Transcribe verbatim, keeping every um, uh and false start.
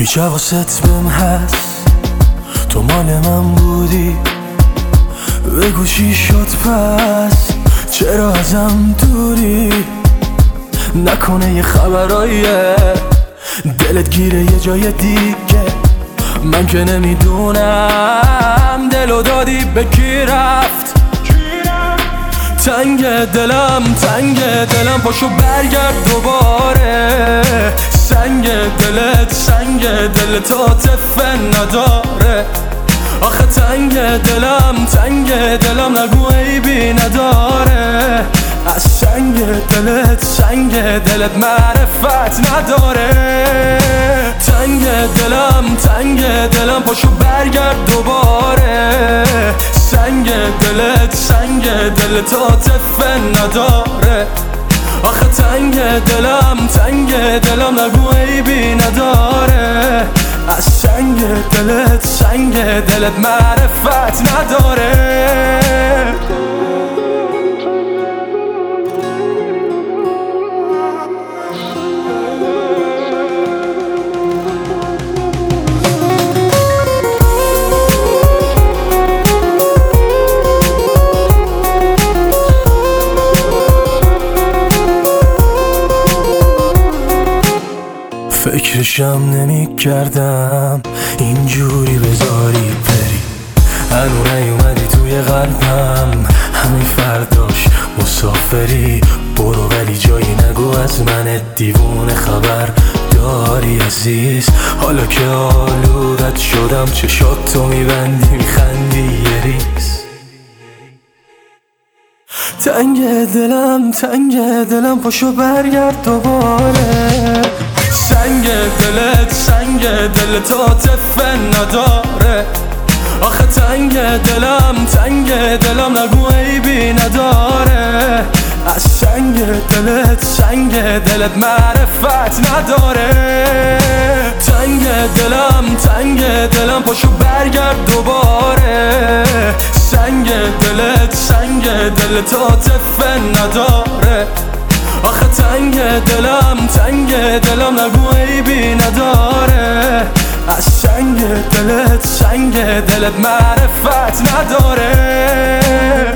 هیچ حواست بهم هست، تو مال من بودی، بگو چی شد پس، چرا ازم دوری؟ نکنه یه خبراییه دلت گیره یه جای دیگه، من که نمیدونم دلو دادی به کی رفت. تنگ دلم تنگ دلم پاشو برگرد دوباره، سنگ دلت سنگ دلت عاطفه نداره. آخه تنگ دلم تنگ دلم نگو عیبی نداره، از سنگ دلت سنگ دلت معرفت نداره. تنگ دلم تنگ دلم پاشو برگرد دوباره، سنگ دلت سنگ دلت عاطفه نداره. آخه تنگ دلم تنگ دلم نگو عیبی نداره، از سنگ دلت سنگ دلت معرفت نداره. فکرشم نمی کردم اینجوری بذاری بری، هنو نیومدی توی قلبم، همین فرداش مسافری. برو ولی جایی نگو از من دیوونه خبر داری عزیز، حالا که آلودت شدم چشات تو میبندی میخندی یه ریز. تنگ دلم تنگ دلم پاشو برگرد دوباره، سنگ دلت سنگ دلت عاطفه نداره. آخه تنگ دلم تنگ دلم نگو عیبی نداره، از سنگ دلت سنگ دلت معرفت نداره. تنگ دلم تنگ دلم پاشو برگرد دوباره، سنگ دلت سنگ دلت عاطفه نداره. آخه تنگ دلم تنگ دلم نگو عیبی نداره، از سنگ دلت سنگ دلت معرفت نداره.